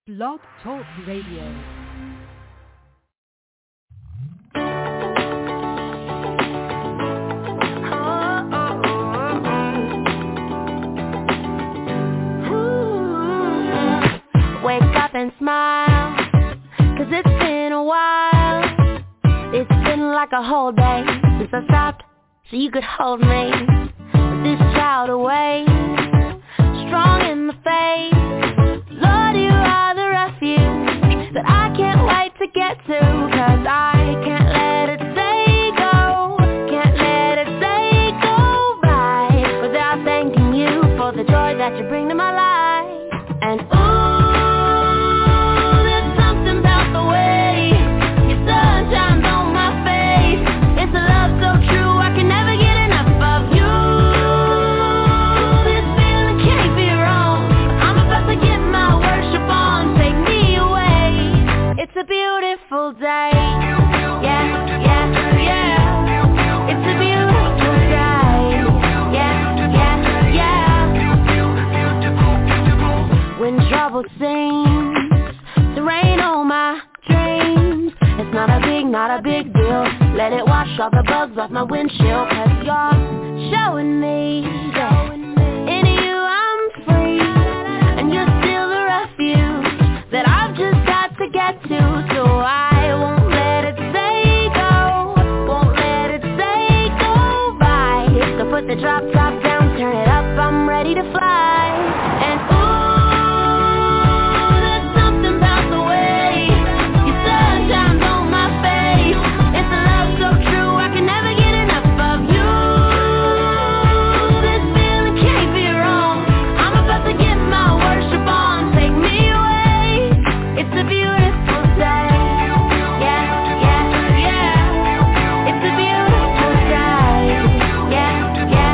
Blog Talk Radio. Wake up and smile, 'cause it's been a while. It's been like a whole day since I stopped so you could hold me. With this child away, strong in the faith. Lord, you are the refuge that I can't wait to get to, 'cause I can't let it day go. Can't let it day go by without thanking you for the joy that you bring to my life. And a beautiful day. Yeah, yeah, yeah. It's a beautiful day. Yeah, yeah, yeah. When trouble seems to rain on my dreams, it's not a big deal. Let it wash all the bugs off my windshield, 'cause you're showing me that in you I'm free, and you're still the refuge that I've just got to get to, so I won't let it say go, won't let it say go by. So put the drop top down, turn it up, I'm ready to fly. And ooh, there's something about the way your sun shines on my face. It's a love so true, I can never get enough of you. This feeling can't be wrong, I'm about to get my worship on, take me away. It's a beautiful day. Yeah, yeah, yeah. It's a beautiful day. Yeah, yeah,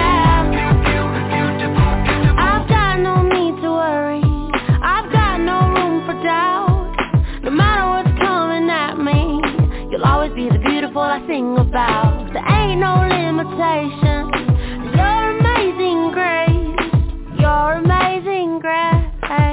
yeah. I've got no need to worry, I've got no room for doubt. No matter what's coming at me, you'll always be the beautiful I sing about. There ain't no limitation. Your amazing grace, your amazing grace.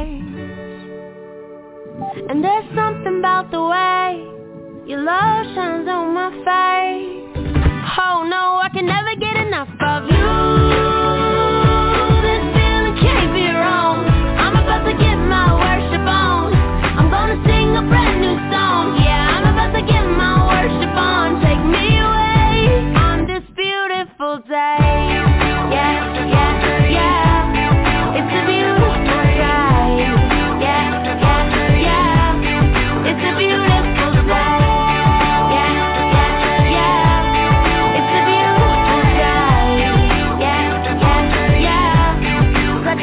And there's something about the way your love shines on my face. Oh no, I can never get enough of you. This feeling can't be wrong, I'm about to get my worship on. I'm gonna sing a brand new song. Yeah, I'm about to get my worship on. Take me away on this beautiful day. Yeah, yeah, yeah. It's a beautiful day. Yeah, yeah, yeah. It's a beautiful day. Yeah, yeah, yeah. It's a beautiful day. Yeah, yeah, yeah. Such a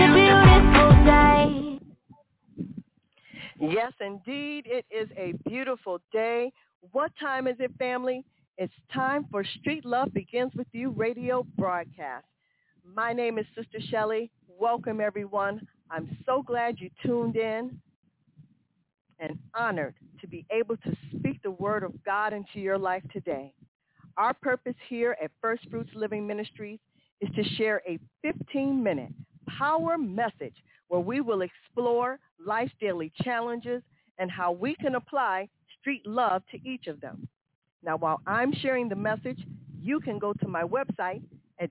beautiful day. Yes, indeed, it is a beautiful day. What time is it, family? It's time for Street Love Begins With You radio broadcast. My name is Sister Shelley. Welcome, everyone. I'm so glad you tuned in and honored to be able to speak the word of God into your life today. Our purpose here at First Fruits Living Ministries is to share a 15-minute power message where we will explore life's daily challenges and how we can apply street love to each of them. Now, while I'm sharing the message, you can go to my website at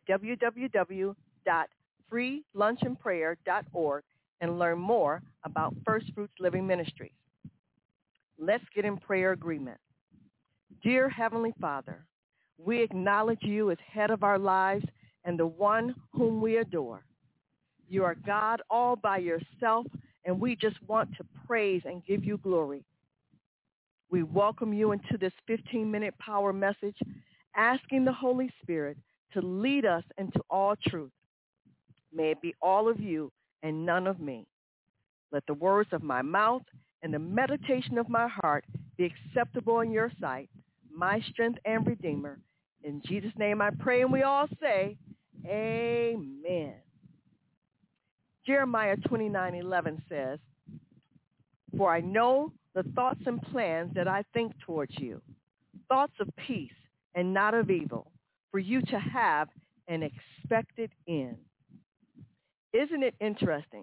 www.freelunchandprayer.org and learn more about First Fruits Living Ministries. Let's get in prayer agreement. Dear Heavenly Father, we acknowledge you as head of our lives and the one whom we adore. You are God all by yourself, and we just want to praise and give you glory. We welcome you into this 15-minute power message, asking the Holy Spirit to lead us into all truth. May it be all of you and none of me. Let the words of my mouth and the meditation of my heart be acceptable in your sight, my strength and redeemer. In Jesus' name I pray, and we all say, amen. Jeremiah 29:11 says, "For I know the thoughts and plans that I think towards you, thoughts of peace and not of evil, for you to have an expected end." Isn't it interesting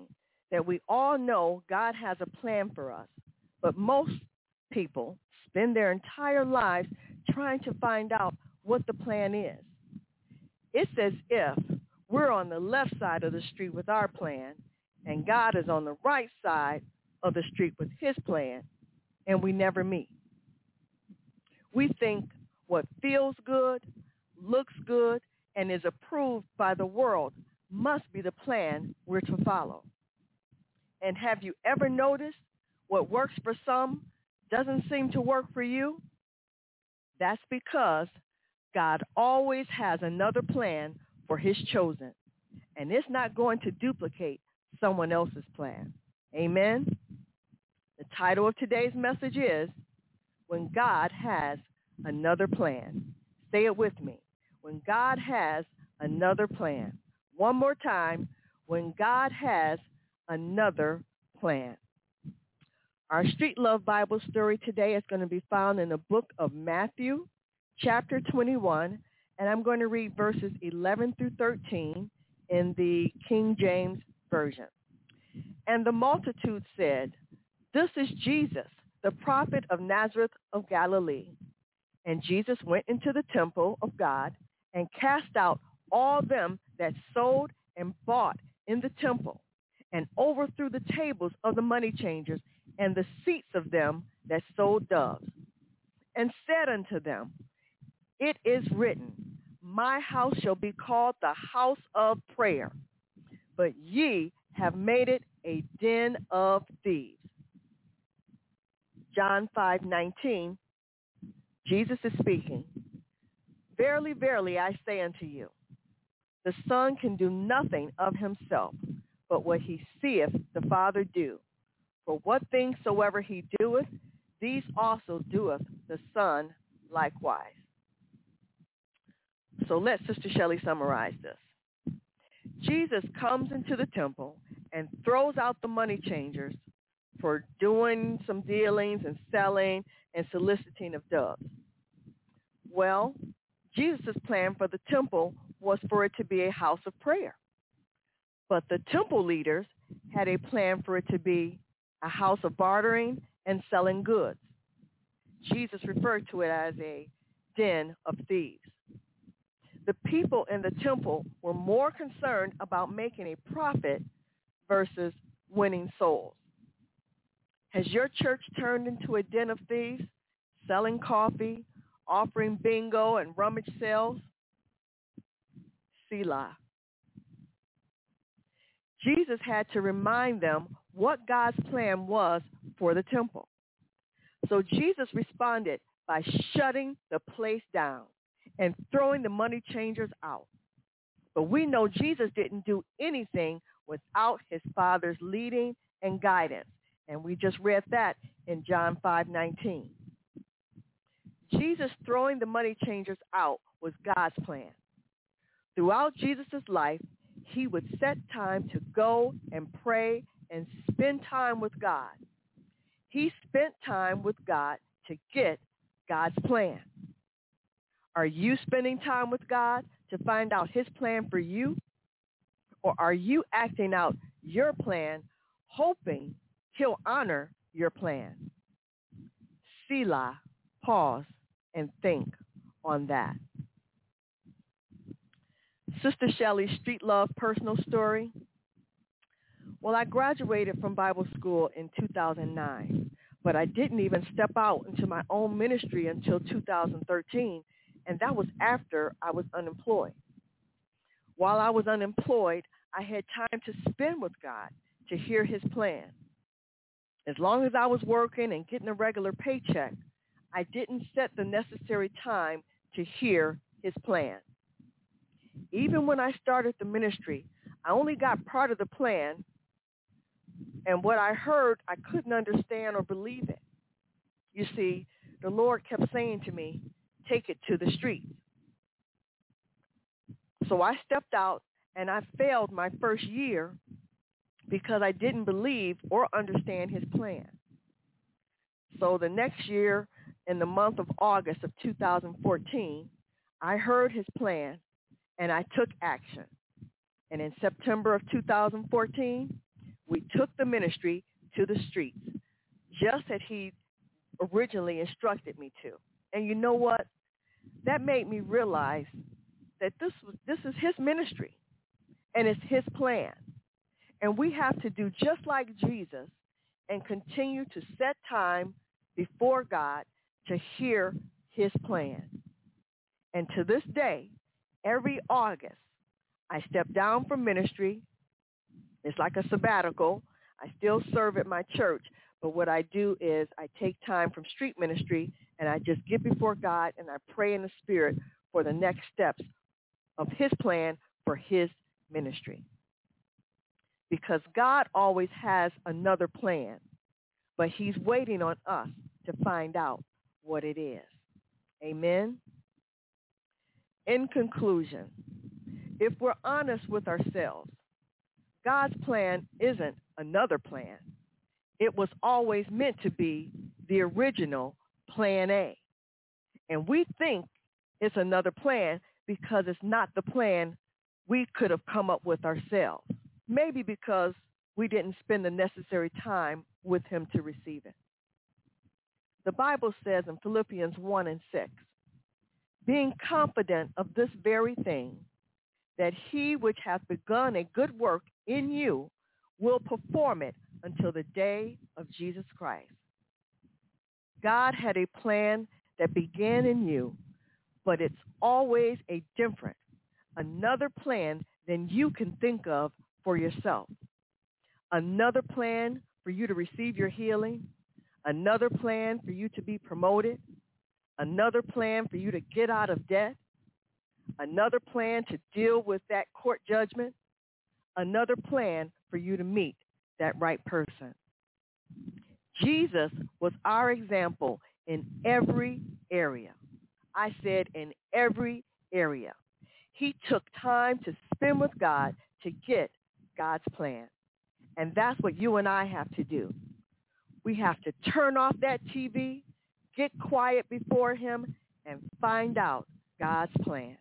that we all know God has a plan for us, but most people spend their entire lives trying to find out what the plan is. It's as if we're on the left side of the street with our plan, and God is on the right side of the street with his plan, and we never meet. We think what feels good, looks good, and is approved by the world must be the plan we're to follow. And have you ever noticed what works for some doesn't seem to work for you? That's because God always has another plan for his chosen, and it's not going to duplicate someone else's plan. Amen? The title of today's message is When God Has Another Plan. Say it with me. When God has another plan. One more time. When God has another plan. Our Street Love Bible story today is going to be found in the book of Matthew, chapter 21, and I'm going to read verses 11 through 13 in the King James Version. And the multitude said, "This is Jesus, the prophet of Nazareth of Galilee." And Jesus went into the temple of God and cast out all them that sold and bought in the temple, and overthrew the tables of the money changers and the seats of them that sold doves, and said unto them, "It is written, my house shall be called the house of prayer, but ye have made it a den of thieves." John 5:19, Jesus is speaking. "Verily, verily, I say unto you, the Son can do nothing of himself, but what he seeth the Father do. For what things soever he doeth, these also doeth the Son likewise." So let Sister Shelley summarize this. Jesus comes into the temple and throws out the money changers for doing some dealings and selling and soliciting of doves. Well, Jesus' plan for the temple was for it to be a house of prayer. But the temple leaders had a plan for it to be a house of bartering and selling goods. Jesus referred to it as a den of thieves. The people in the temple were more concerned about making a profit versus winning souls. Has your church turned into a den of thieves, selling coffee, offering bingo and rummage sales? Selah. Jesus had to remind them what God's plan was for the temple. So Jesus responded by shutting the place down and throwing the money changers out. But we know Jesus didn't do anything without his Father's leading and guidance. And we just read that in John 5:19. Jesus throwing the money changers out was God's plan. Throughout Jesus' life, he would set time to go and pray and spend time with God. He spent time with God to get God's plan. Are you spending time with God to find out his plan for you? Or are you acting out your plan, hoping he'll honor your plan? Selah, pause, and think on that. Sister Shelley's Street Love personal story. Well, I graduated from Bible school in 2009, but I didn't even step out into my own ministry until 2013, and that was after I was unemployed. While I was unemployed, I had time to spend with God to hear his plan. As long as I was working and getting a regular paycheck, I didn't set the necessary time to hear his plan. Even when I started the ministry, I only got part of the plan, and what I heard, I couldn't understand or believe it. You see, the Lord kept saying to me, take it to the streets. So I stepped out, and I failed my first year because I didn't believe or understand his plan. So the next year, in the month of August of 2014, I heard his plan, and I took action. And in September of 2014, we took the ministry to the streets, just as he originally instructed me to. And you know what? That made me realize that this is his ministry, and it's his plan. And we have to do just like Jesus and continue to set time before God to hear his plan. And to this day, every August, I step down from ministry. It's like a sabbatical. I still serve at my church, but what I do is I take time from street ministry and I just get before God and I pray in the Spirit for the next steps of his plan for his ministry. Because God always has another plan, but he's waiting on us to find out what it is. Amen? In conclusion, if we're honest with ourselves, God's plan isn't another plan. It was always meant to be the original plan A. And we think it's another plan because it's not the plan we could have come up with ourselves. Maybe because we didn't spend the necessary time with him to receive it. The Bible says in Philippians 1:6, being confident of this very thing, that he which hath begun a good work in you will perform it until the day of Jesus Christ. God had a plan that began in you, but it's always a different, another plan than you can think of for yourself. Another plan for you to receive your healing, another plan for you to be promoted, another plan for you to get out of debt, another plan to deal with that court judgment, another plan for you to meet that right person. Jesus was our example in every area. I said in every area. He took time to spend with God to get God's plan. And that's what you and I have to do. We have to turn off that TV, get quiet before him, and find out God's plan.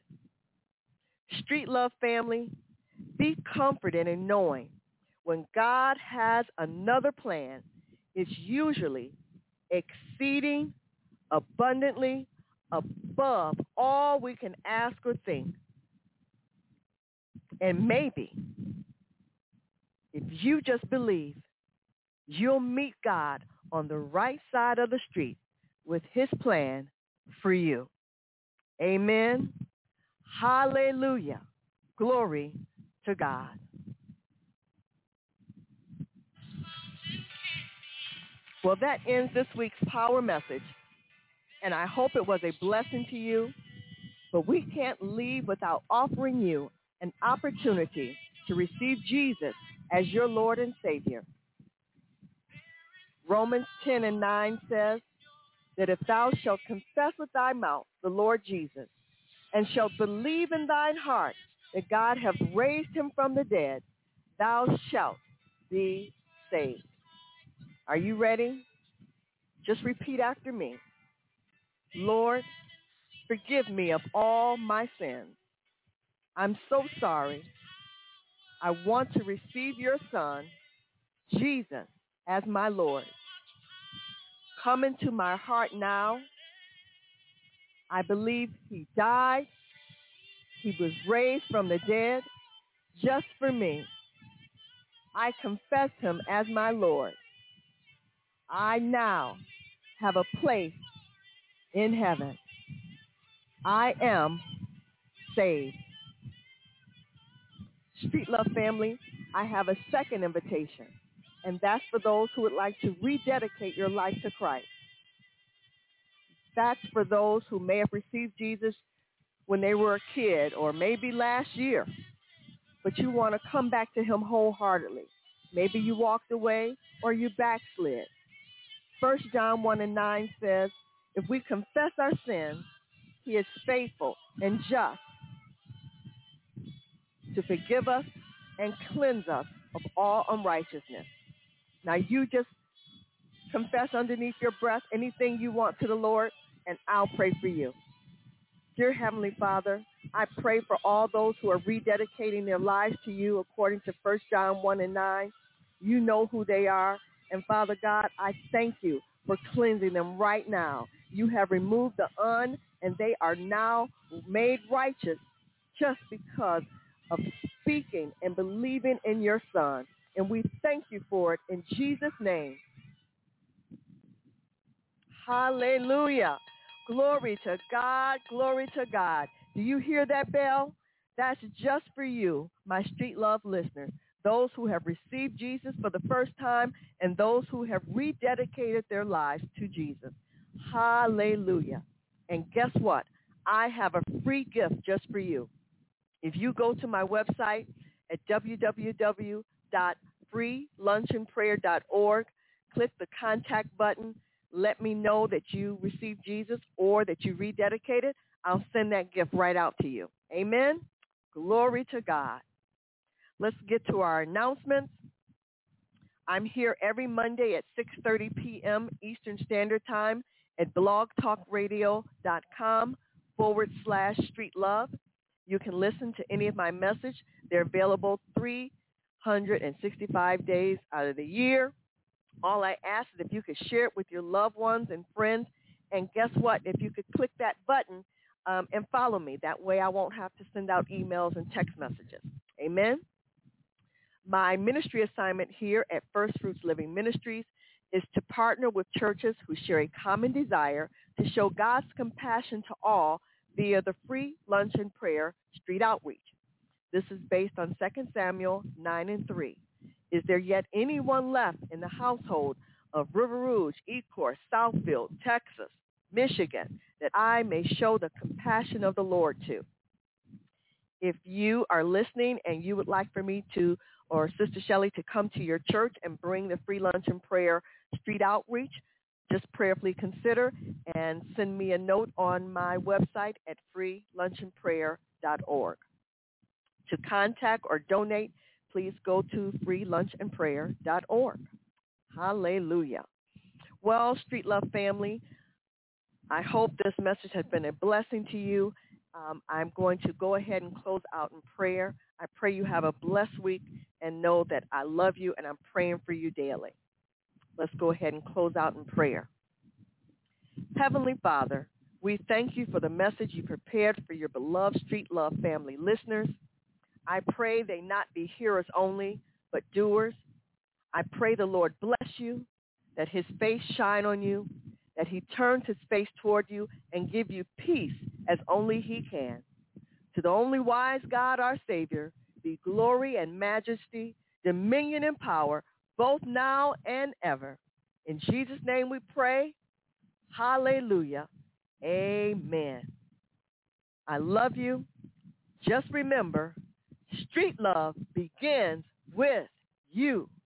Street Love family, be comforted in knowing when God has another plan, it's usually exceeding abundantly above all we can ask or think. And maybe if you just believe, you'll meet God on the right side of the street with his plan for you. Amen. Hallelujah. Glory to God. Well, that ends this week's power message, and I hope it was a blessing to you, but we can't leave without offering you an opportunity to receive Jesus as your Lord and Savior. Romans 10:9 says that if thou shalt confess with thy mouth the Lord Jesus, and shalt believe in thine heart that God hath raised him from the dead, thou shalt be saved. Are you ready? Just repeat after me. Lord, forgive me of all my sins. I'm so sorry. I want to receive your Son, Jesus, as my Lord. Come into my heart now. I believe he died. He was raised from the dead just for me. I confess him as my Lord. I now have a place in heaven. I am saved. Street Love family, I have a second invitation, and that's for those who would like to rededicate your life to Christ. That's for those who may have received Jesus when they were a kid or maybe last year, but you want to come back to him wholeheartedly. Maybe you walked away or you backslid. 1 John 1:9 says, if we confess our sins, he is faithful and just to forgive us and cleanse us of all unrighteousness. Now you just confess underneath your breath anything you want to the Lord, and I'll pray for you. Dear Heavenly Father, I pray for all those who are rededicating their lives to you according to 1 John 1:9. You know who they are. And Father God, I thank you for cleansing them right now. You have removed the and they are now made righteous just because of speaking and believing in your Son. And we thank you for it in Jesus' name. Hallelujah. Glory to God. Glory to God. Do you hear that bell? That's just for you, my Street Love listeners, those who have received Jesus for the first time and those who have rededicated their lives to Jesus. Hallelujah. And guess what? I have a free gift just for you. If you go to my website at www.freelunchandprayer.org, click the contact button, let me know that you received Jesus or that you rededicated, I'll send that gift right out to you. Amen? Glory to God. Let's get to our announcements. I'm here every Monday at 6:30 p.m. Eastern Standard Time at blogtalkradio.com/streetlove. You can listen to any of my message. They're available 365 days out of the year. All I ask is if you could share it with your loved ones and friends. And guess what? If you could click that button and follow me. That way I won't have to send out emails and text messages. Amen? My ministry assignment here at First Fruits Living Ministries is to partner with churches who share a common desire to show God's compassion to all via the free lunch and prayer street outreach. This is based on 2 Samuel 9:3. Is there yet anyone left in the household of River Rouge, Ecorse, Southfield, Texas, Michigan, that I may show the compassion of the Lord to? If you are listening and you would like for me to, or Sister Shelley, to come to your church and bring the free lunch and prayer street outreach, just prayerfully consider and send me a note on my website at freelunchandprayer.org. To contact or donate, please go to freelunchandprayer.org. Hallelujah. Well, Street Love family, I hope this message has been a blessing to you. I'm going to go ahead and close out in prayer. I pray you have a blessed week and know that I love you and I'm praying for you daily. Let's go ahead and close out in prayer. Heavenly Father, we thank you for the message you prepared for your beloved Street Love family listeners. I pray they not be hearers only, but doers. I pray the Lord bless you, that his face shine on you, that he turns his face toward you and give you peace as only he can. To the only wise God, our Savior, be glory and majesty, dominion and power, both now and ever. In Jesus' name we pray. Hallelujah. Amen. I love you. Just remember, street love begins with you.